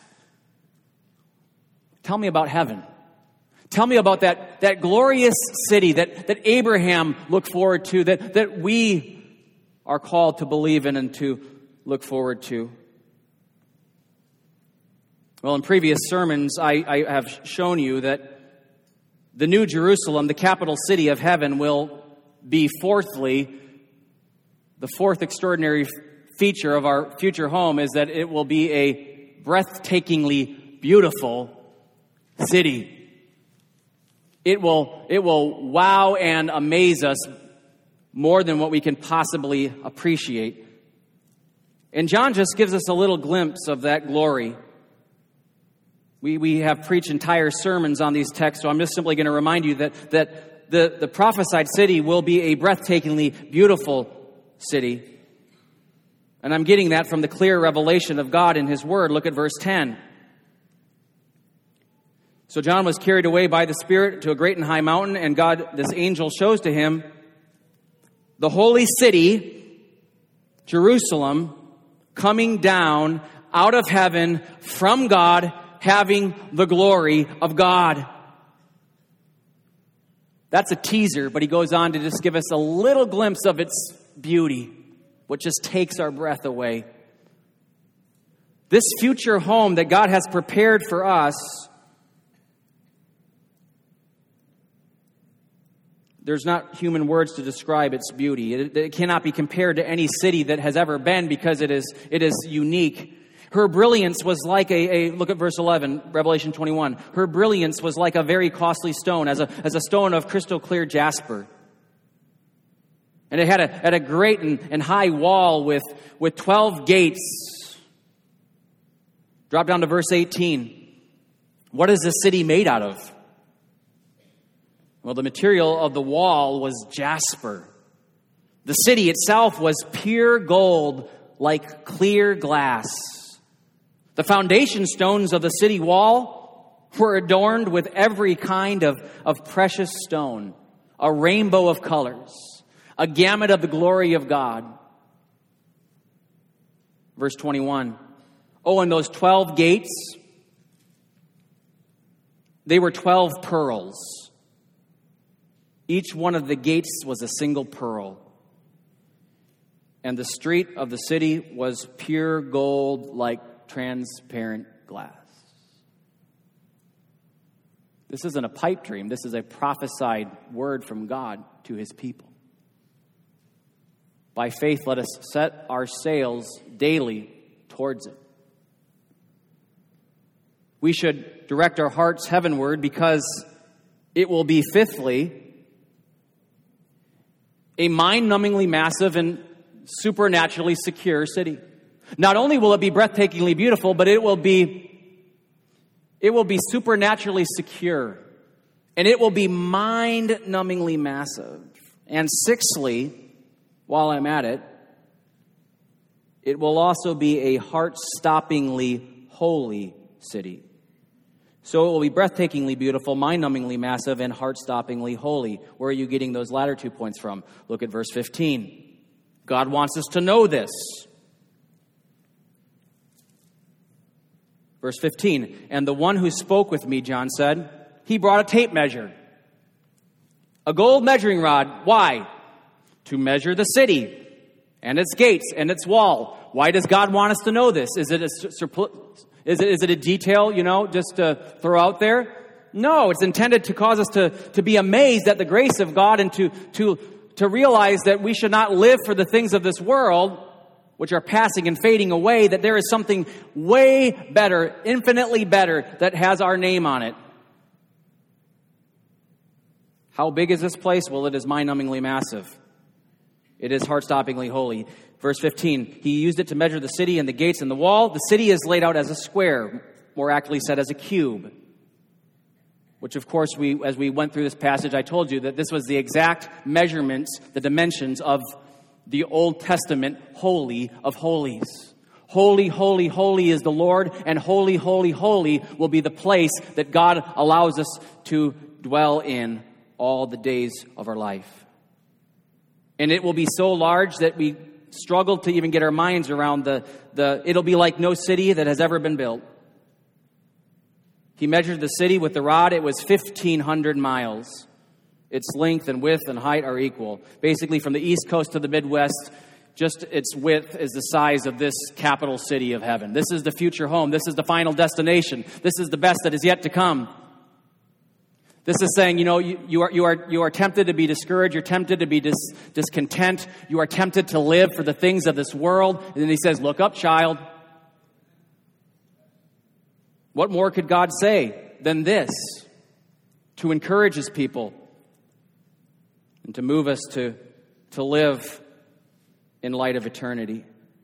Tell me about heaven. Tell me about that glorious city that Abraham looked forward to, that we are called to believe in and to look forward to. Well, in previous sermons, I have shown you that the New Jerusalem, the capital city of heaven, will be fourthly, the fourth extraordinary feature of our future home is that it will be a breathtakingly beautiful city. It will wow and amaze us more than what we can possibly appreciate. And John just gives us a little glimpse of that glory. We have preached entire sermons on these texts, so I'm just simply going to remind you that the prophesied city will be a breathtakingly beautiful city. And I'm getting that from the clear revelation of God in his word. Look at verse 10. So John was carried away by the Spirit to a great and high mountain, and God, this angel, shows to him the holy city, Jerusalem, coming down out of heaven from God, having the glory of God. That's a teaser, but he goes on to just give us a little glimpse of its beauty, which just takes our breath away. This future home that God has prepared for us, there's not human words to describe its beauty. It cannot be compared to any city that has ever been, because it is unique. Her brilliance was like look at verse 11, Revelation 21. Her brilliance was like a very costly stone, as a stone of crystal clear jasper. And it had a great and high wall with 12 gates. Drop down to verse 18. What is the city made out of? Well, the material of the wall was jasper. The city itself was pure gold, like clear glass. The foundation stones of the city wall were adorned with every kind of precious stone, a rainbow of colors. a gamut of the glory of God. Verse 21. Oh, and those 12 gates, they were 12 pearls. Each one of the gates was a single pearl. And the street of the city was pure gold like transparent glass. This isn't a pipe dream. This is a prophesied word from God to his people. By faith, let us set our sails daily towards it. We should direct our hearts heavenward because it will be, fifthly, a mind-numbingly massive and supernaturally secure city. Not only will it be breathtakingly beautiful, but it will be supernaturally secure. And it will be mind-numbingly massive. And sixthly, while I'm at it, it will also be a heart-stoppingly holy city. So it will be breathtakingly beautiful, mind-numbingly massive, and heart-stoppingly holy. Where are you getting those latter 2 points from? Look at verse 15. God wants us to know this. Verse 15. And the one who spoke with me, John said, he brought a tape measure, a gold measuring rod. Why? To measure the city and its gates and its wall. Why does God want us to know this? Is it a detail, just to throw out there? No, it's intended to cause us to be amazed at the grace of God and to realize that we should not live for the things of this world, which are passing and fading away, that there is something way better, infinitely better, that has our name on it. How big is this place? Well, it is mind-numbingly massive. It is heart-stoppingly holy. Verse 15, he used it to measure the city and the gates and the wall. The city is laid out as a square, more accurately said as a cube. Which, of course, as we went through this passage, I told you that this was the exact measurements, the dimensions of the Old Testament Holy of Holies. Holy, holy, holy is the Lord, and holy, holy, holy will be the place that God allows us to dwell in all the days of our life. And it will be so large that we struggle to even get our minds around it'll be like no city that has ever been built. He measured the city with the rod. It was 1,500 miles. Its length and width and height are equal. Basically, from the East Coast to the Midwest, just its width is the size of this capital city of heaven. This is the future home. This is the final destination. This is the best that is yet to come. This is saying, you are tempted to be discouraged. You're tempted to be discontent. You are tempted to live for the things of this world. And then he says, look up, child. What more could God say than this? To encourage his people and to move us to live in light of eternity.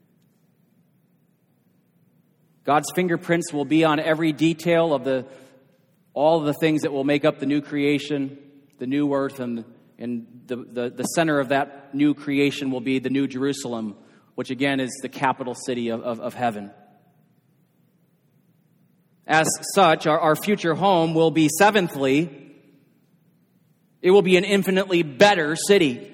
God's fingerprints will be on every detail of all of the things that will make up the new creation, the new earth, and the center of that new creation will be the New Jerusalem, which again is the capital city of heaven. As such, our future home will be, seventhly, it will be an infinitely better city.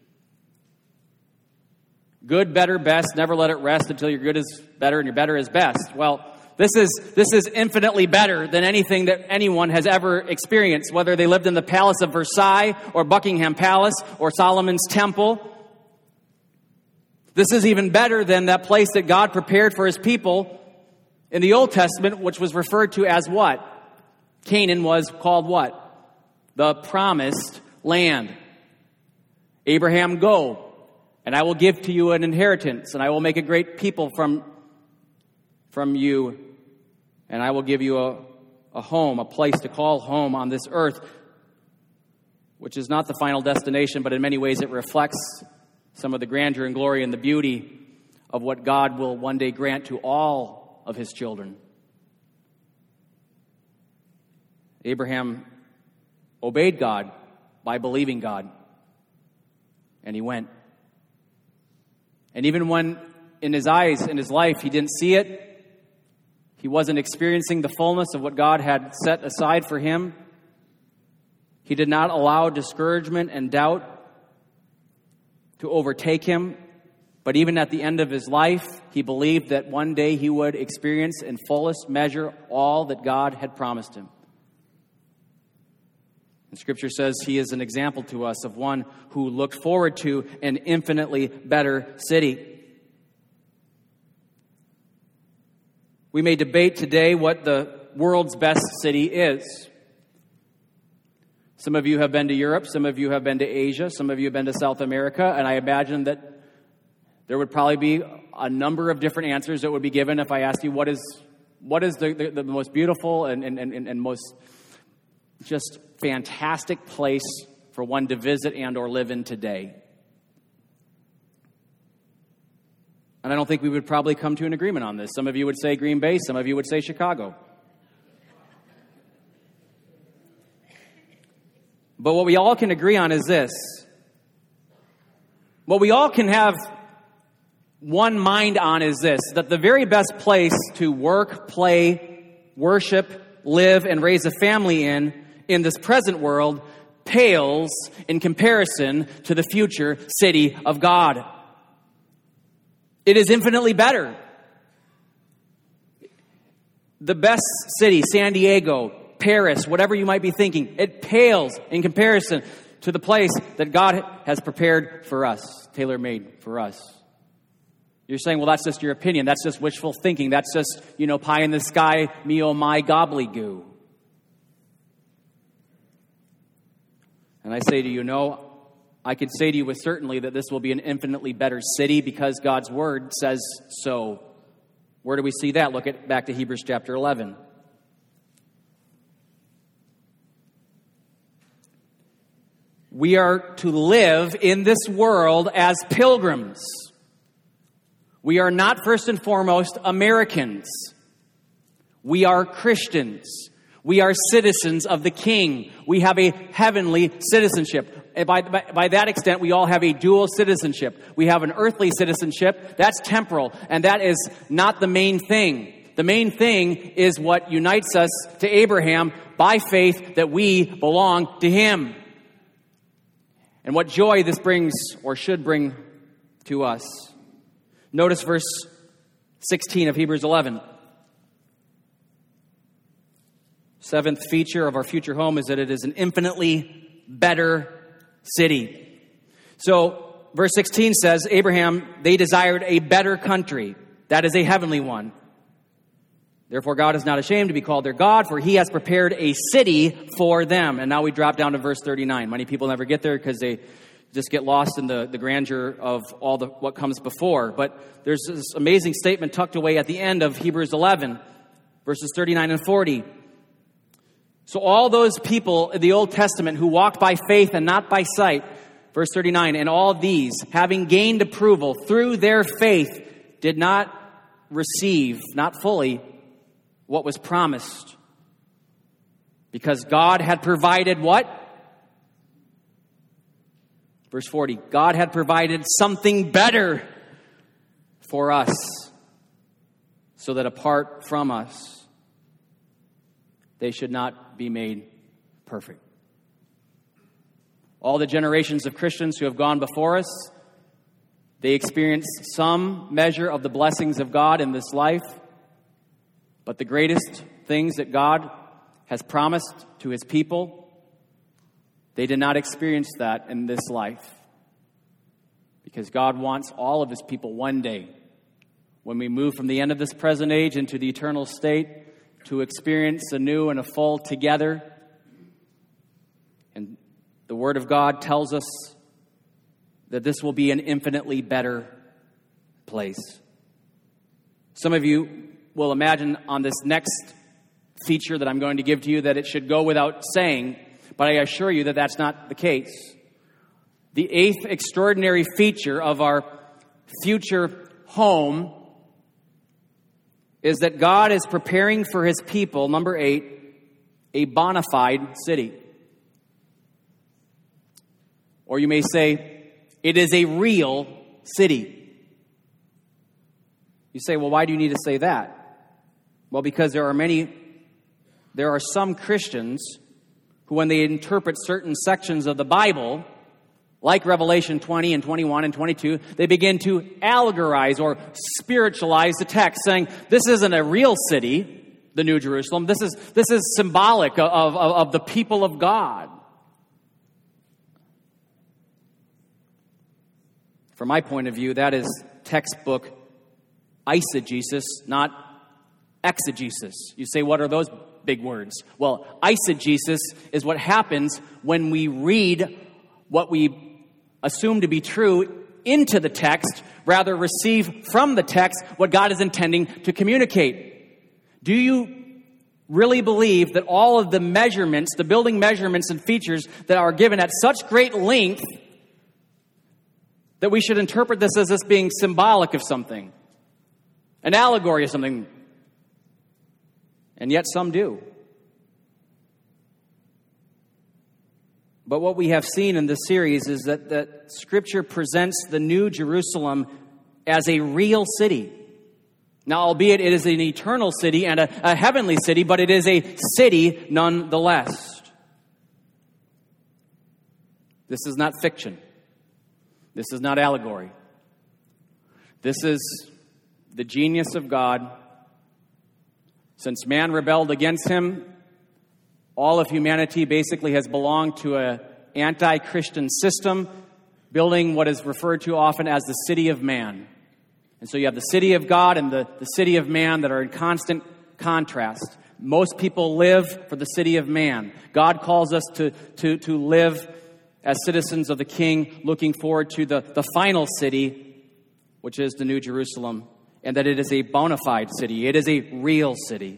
Good, better, best. Never let it rest until your good is better and your better is best. Well, this is infinitely better than anything that anyone has ever experienced, whether they lived in the Palace of Versailles or Buckingham Palace or Solomon's Temple. This is even better than that place that God prepared for his people in the Old Testament, which was referred to as what? Canaan was called what? The promised land. Abraham, go, and I will give to you an inheritance, and I will make a great people from you, and I will give you a home, a place to call home on this earth, which is not the final destination, but in many ways it reflects some of the grandeur and glory and the beauty of what God will one day grant to all of his children. Abraham obeyed God by believing God, and he went. And even when in his eyes, in his life, he didn't see it, he wasn't experiencing the fullness of what God had set aside for him, he did not allow discouragement and doubt to overtake him. But even at the end of his life, he believed that one day he would experience in fullest measure all that God had promised him. And Scripture says he is an example to us of one who looked forward to an infinitely better city. We may debate today what the world's best city is. Some of you have been to Europe, some of you have been to Asia, some of you have been to South America, and I imagine that there would probably be a number of different answers that would be given if I asked you what is the most beautiful and most just fantastic place for one to visit and or live in today. And I don't think we would probably come to an agreement on this. Some of you would say Green Bay, some of you would say Chicago. But what we all can agree on is this. What we all can have one mind on is this, that the very best place to work, play, worship, live, and raise a family in this present world pales in comparison to the future city of God. It is infinitely better. The best city, San Diego, Paris, whatever you might be thinking, it pales in comparison to the place that God has prepared for us, tailor-made for us. You're saying, well, that's just your opinion. That's just wishful thinking. That's just, pie in the sky, me oh my gobbledygoo. And I say to you, no, I could say to you with certainty that this will be an infinitely better city because God's word says so. Where do we see that? Look back to Hebrews chapter 11. We are to live in this world as pilgrims. We are not first and foremost Americans. We are Christians. We are citizens of the King. We have a heavenly citizenship. And by that extent, we all have a dual citizenship. We have an earthly citizenship. That's temporal. And that is not the main thing. The main thing is what unites us to Abraham by faith that we belong to him. And what joy this brings or should bring to us. Notice verse 16 of Hebrews 11. Seventh feature of our future home is that it is an infinitely better city. So, verse 16 says, Abraham, they desired a better country. That is a heavenly one. Therefore, God is not ashamed to be called their God, for he has prepared a city for them. And now we drop down to verse 39. Many people never get there because they just get lost in the grandeur of all what comes before. But there's this amazing statement tucked away at the end of Hebrews 11, verses 39 and 40. So all those people in the Old Testament who walked by faith and not by sight, verse 39, and all these, having gained approval through their faith, did not receive, not fully, what was promised. Because God had provided what? Verse 40, God had provided something better for us, so that apart from us, they should not be made perfect. All the generations of Christians who have gone before us, they experienced some measure of the blessings of God in this life. But the greatest things that God has promised to his people, they did not experience that in this life. Because God wants all of his people one day, when we move from the end of this present age into the eternal state, to experience a new and a full together. And the Word of God tells us that this will be an infinitely better place. Some of you will imagine on this next feature that I'm going to give to you that it should go without saying, but I assure you that that's not the case. The eighth extraordinary feature of our future home is that God is preparing for his people, number 8, a bona fide city. Or you may say, it is a real city. You say, well, why do you need to say that? Well, because there are some Christians who, when they interpret certain sections of the Bible, like Revelation 20 and 21 and 22, they begin to allegorize or spiritualize the text, saying this isn't a real city, the New Jerusalem. This is symbolic of the people of God. From my point of view, that is textbook eisegesis, not exegesis. You say, what are those big words? Well, eisegesis is what happens when we read what we assume to be true into the text, rather receive from the text what God is intending to communicate. Do you really believe that all of the measurements, the building measurements and features that are given at such great length, that we should interpret this as this being symbolic of something, an allegory of something? And yet some do. But what we have seen in this series is that Scripture presents the New Jerusalem as a real city. Now, albeit it is an eternal city and a heavenly city, but it is a city nonetheless. This is not fiction. This is not allegory. This is the genius of God. Since man rebelled against him, all of humanity basically has belonged to an anti-Christian system, building what is referred to often as the city of man. And so you have the city of God and the city of man that are in constant contrast. Most people live for the city of man. God calls us to live as citizens of the King, looking forward to the final city, which is the New Jerusalem, and that it is a bona fide city. It is a real city.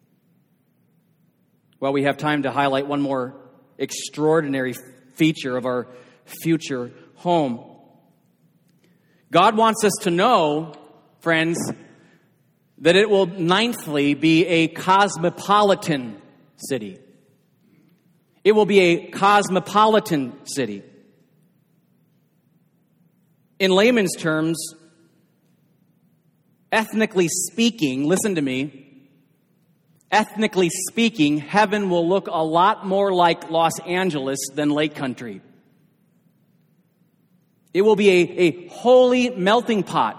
Well, we have time to highlight one more extraordinary feature of our future home. God wants us to know, friends, that it will ninthly be a cosmopolitan city. It will be a cosmopolitan city. In layman's terms, ethnically speaking, listen to me, ethnically speaking, heaven will look a lot more like Los Angeles than Lake Country. It will be a holy melting pot.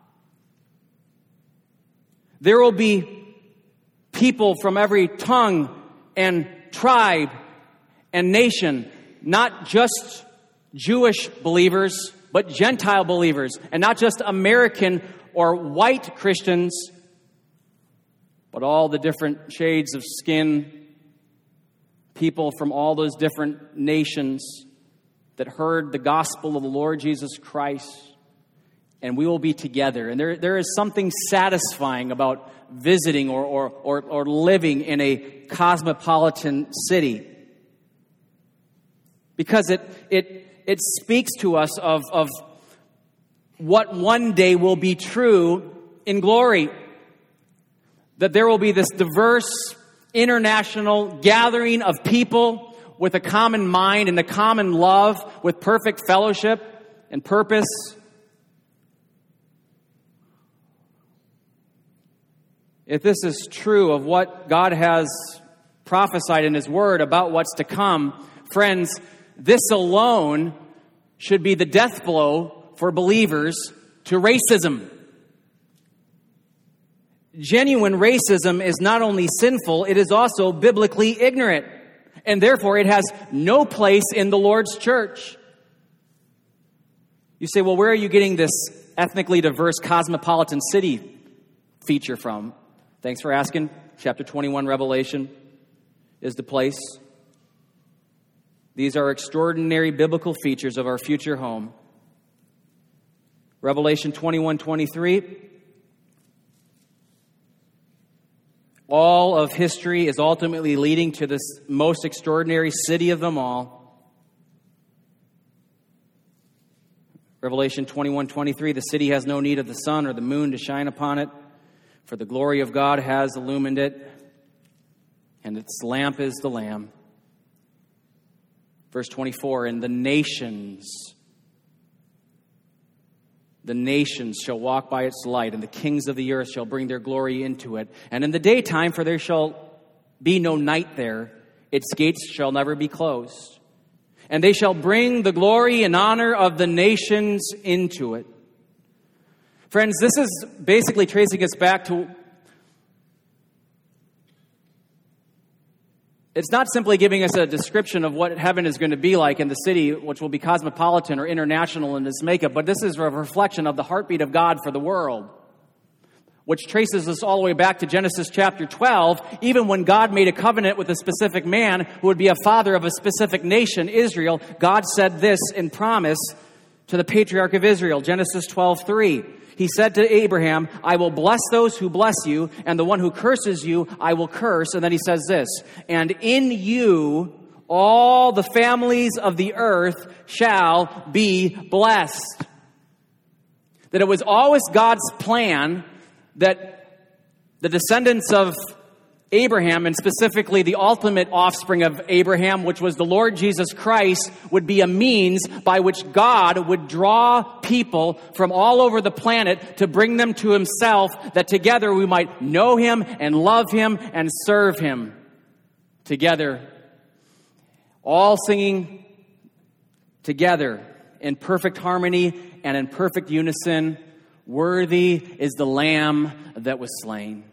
There will be people from every tongue and tribe and nation, not just Jewish believers, but Gentile believers, and not just American or white Christians, but all the different shades of skin, people from all those different nations that heard the gospel of the Lord Jesus Christ. And we will be together. And there is something satisfying about visiting or living in a cosmopolitan city. Because it speaks to us of what one day will be true in glory. That there will be this diverse, international gathering of people with a common mind and a common love, with perfect fellowship and purpose. If this is true of what God has prophesied in His Word about what's to come, friends, this alone should be the death blow for believers to racism. Genuine racism is not only sinful, it is also biblically ignorant. And therefore, it has no place in the Lord's church. You say, well, where are you getting this ethnically diverse cosmopolitan city feature from? Thanks for asking. Chapter 21, Revelation is the place. These are extraordinary biblical features of our future home. Revelation 21:23. All of history is ultimately leading to this most extraordinary city of them all. Revelation 21:23, the city has no need of the sun or the moon to shine upon it, for the glory of God has illumined it, and its lamp is the Lamb. Verse 24, and the nations shall walk by its light, and the kings of the earth shall bring their glory into it. And in the daytime, for there shall be no night there, its gates shall never be closed. and they shall bring the glory and honor of the nations into it. Friends, this is basically tracing us back to, it's not simply giving us a description of what heaven is going to be like in the city, which will be cosmopolitan or international in its makeup, but this is a reflection of the heartbeat of God for the world, which traces us all the way back to Genesis chapter 12, even when God made a covenant with a specific man who would be a father of a specific nation, Israel. God said this in promise to the patriarch of Israel, Genesis 12:3. He said to Abraham, I will bless those who bless you, and the one who curses you, I will curse. And then he says this, and in you all the families of the earth shall be blessed. That it was always God's plan that the descendants of Abraham, and specifically the ultimate offspring of Abraham, which was the Lord Jesus Christ, would be a means by which God would draw people from all over the planet to bring them to himself, that together we might know him and love him and serve him together. All singing together in perfect harmony and in perfect unison, worthy is the Lamb that was slain.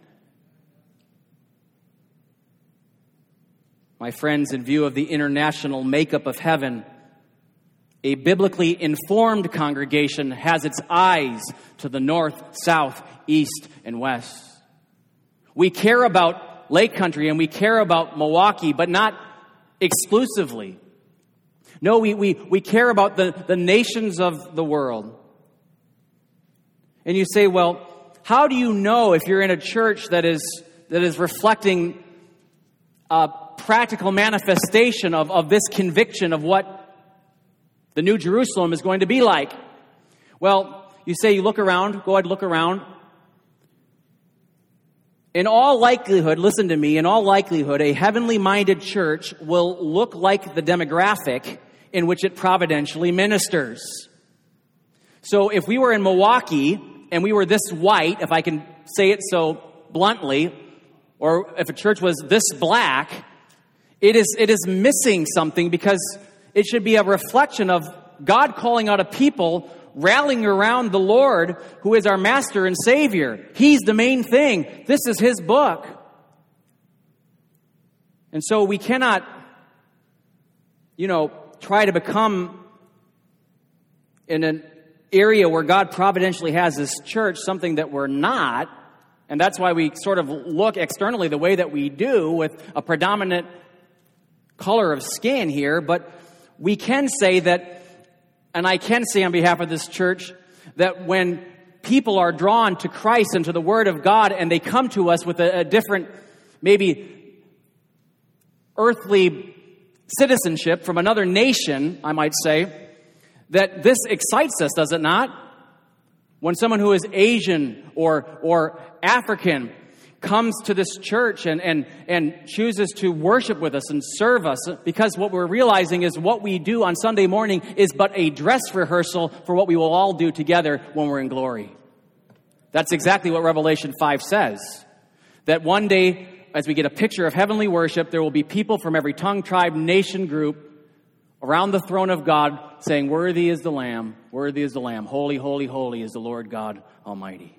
My friends, in view of the international makeup of heaven, a biblically informed congregation has its eyes to the north, south, east, and west. We care about Lake Country and we care about Milwaukee, but not exclusively. No, we care about the nations of the world. And you say, well, how do you know if you're in a church that is reflecting practical manifestation of this conviction of what the New Jerusalem is going to be like? Well, you say you look around, go ahead, look around. In all likelihood, listen to me, in all likelihood, a heavenly minded church will look like the demographic in which it providentially ministers. So if we were in Milwaukee and we were this white, if I can say it so bluntly, or if a church was this black, it is missing something, because it should be a reflection of God calling out a people rallying around the Lord, who is our Master and Savior. He's the main thing. This is His book. And so we cannot, try to become in an area where God providentially has this church something that we're not. And that's why we sort of look externally the way that we do, with a predominant color of skin here. But we can say that, and I can say on behalf of this church, that when people are drawn to Christ and to the Word of God, and they come to us with a different, maybe earthly citizenship from another nation, I might say, that this excites us, does it not? When someone who is Asian or African comes to this church and chooses to worship with us and serve us, because what we're realizing is what we do on Sunday morning is but a dress rehearsal for what we will all do together when we're in glory. That's exactly what Revelation 5 says. That one day, as we get a picture of heavenly worship, there will be people from every tongue, tribe, nation, group around the throne of God saying, worthy is the Lamb, worthy is the Lamb, holy, holy, holy is the Lord God Almighty.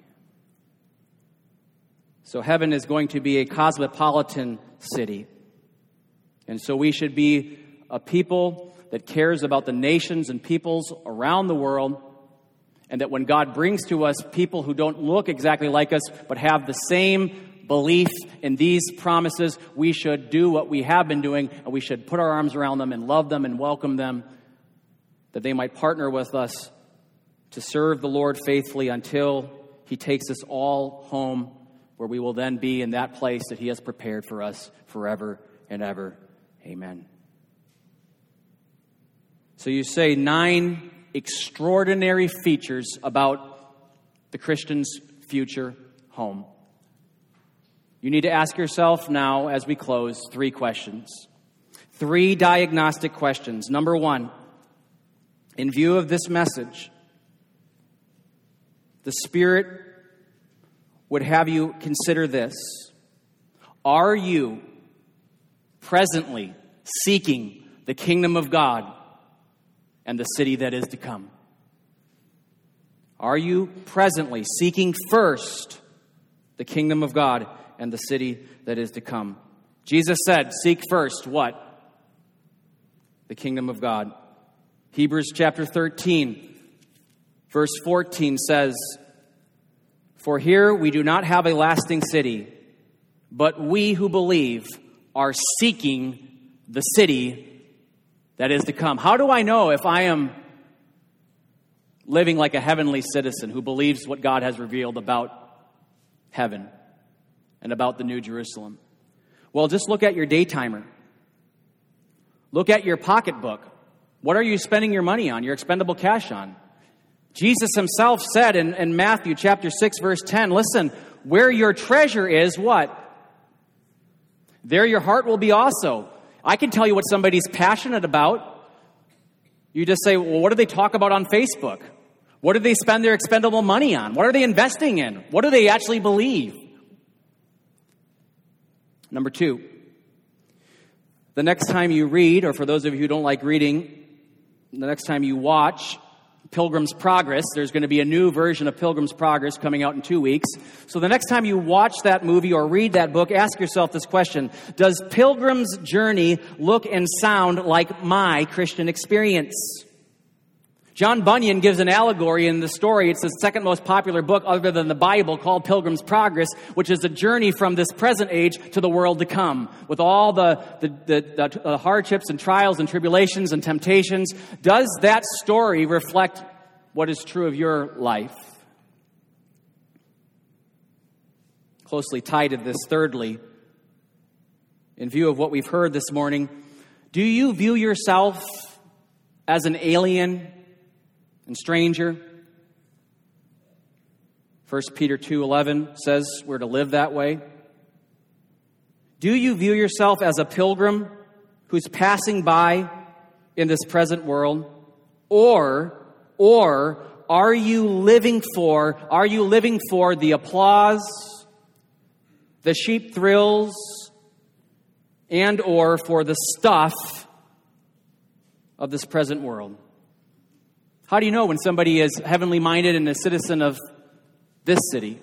So heaven is going to be a cosmopolitan city. And so we should be a people that cares about the nations and peoples around the world, and that when God brings to us people who don't look exactly like us but have the same belief in these promises, we should do what we have been doing, and we should put our arms around them and love them and welcome them, that they might partner with us to serve the Lord faithfully until He takes us all home, where we will then be in that place that He has prepared for us forever and ever. Amen. So you say 9 extraordinary features about the Christian's future home. You need to ask yourself now, as we close, 3 questions. 3 diagnostic questions. Number 1, in view of this message, the Spirit would have you consider this. Are you presently seeking the kingdom of God and the city that is to come? Are you presently seeking first the kingdom of God and the city that is to come? Jesus said, seek first what? The kingdom of God. Hebrews chapter 13, verse 14 says, for here we do not have a lasting city, but we who believe are seeking the city that is to come. How do I know if I am living like a heavenly citizen who believes what God has revealed about heaven and about the New Jerusalem? Well, just look at your day timer. Look at your pocketbook. What are you spending your money on, your expendable cash on? Jesus himself said in Matthew chapter 6, verse 10, listen, where your treasure is, what? There your heart will be also. I can tell you what somebody's passionate about. You just say, well, what do they talk about on Facebook? What do they spend their expendable money on? What are they investing in? What do they actually believe? Number 2, the next time you read, or for those of you who don't like reading, the next time you watch Pilgrim's Progress, there's going to be a new version of Pilgrim's Progress coming out in 2 weeks. So the next time you watch that movie or read that book, ask yourself this question: does Pilgrim's Journey look and sound like my Christian experience? John Bunyan gives an allegory in the story. It's the second most popular book other than the Bible, called Pilgrim's Progress, which is a journey from this present age to the world to come, with all the hardships and trials and tribulations and temptations. Does that story reflect what is true of your life? Closely tied to this, thirdly, in view of what we've heard this morning, do you view yourself as an alien and stranger? 1 Peter 2:11 says we're to live that way. Do you view yourself as a pilgrim who's passing by in this present world? Or are you living for the applause, the cheap thrills, and or for the stuff of this present world? How do you know when somebody is heavenly minded and a citizen of this city?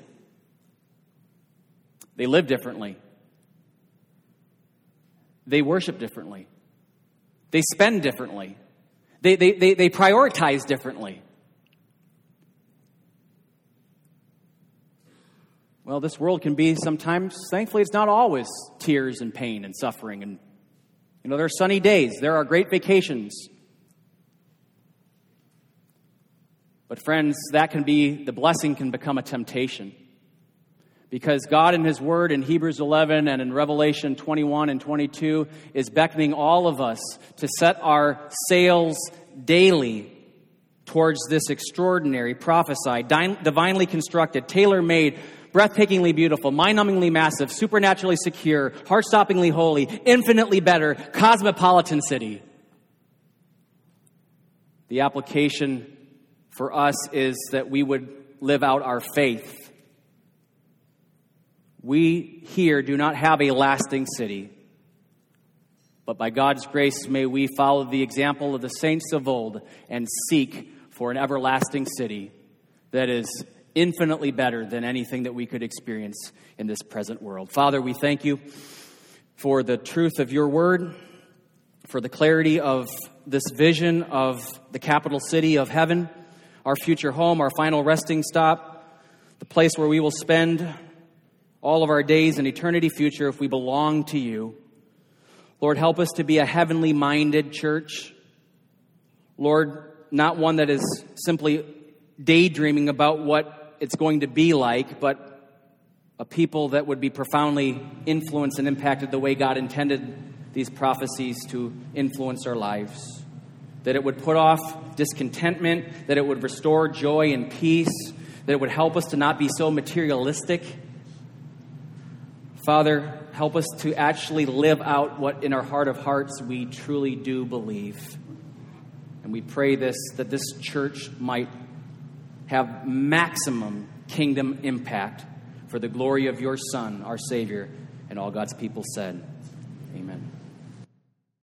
They live differently. They worship differently. They spend differently. They prioritize differently. Well, this world can be sometimes, thankfully it's not always tears and pain and suffering. And, there are sunny days. There are great vacations. But friends, the blessing can become a temptation. Because God in His Word in Hebrews 11 and in Revelation 21 and 22 is beckoning all of us to set our sails daily towards this extraordinary, prophesied, divinely constructed, tailor-made, breathtakingly beautiful, mind-numbingly massive, supernaturally secure, heart-stoppingly holy, infinitely better, cosmopolitan city. The application for us is that we would live out our faith. We here do not have a lasting city, but by God's grace may we follow the example of the saints of old and seek for an everlasting city that is infinitely better than anything that we could experience in this present world. Father, we thank you for the truth of your word, for the clarity of this vision of the capital city of heaven, our future home, our final resting stop, the place where we will spend all of our days in eternity future if we belong to you. Lord, help us to be a heavenly minded church. Lord, not one that is simply daydreaming about what it's going to be like, but a people that would be profoundly influenced and impacted the way God intended these prophecies to influence our lives. That it would put off discontentment, that it would restore joy and peace, that it would help us to not be so materialistic. Father, help us to actually live out what in our heart of hearts we truly do believe. And we pray that this church might have maximum kingdom impact for the glory of your Son, our Savior, and all God's people said. Amen.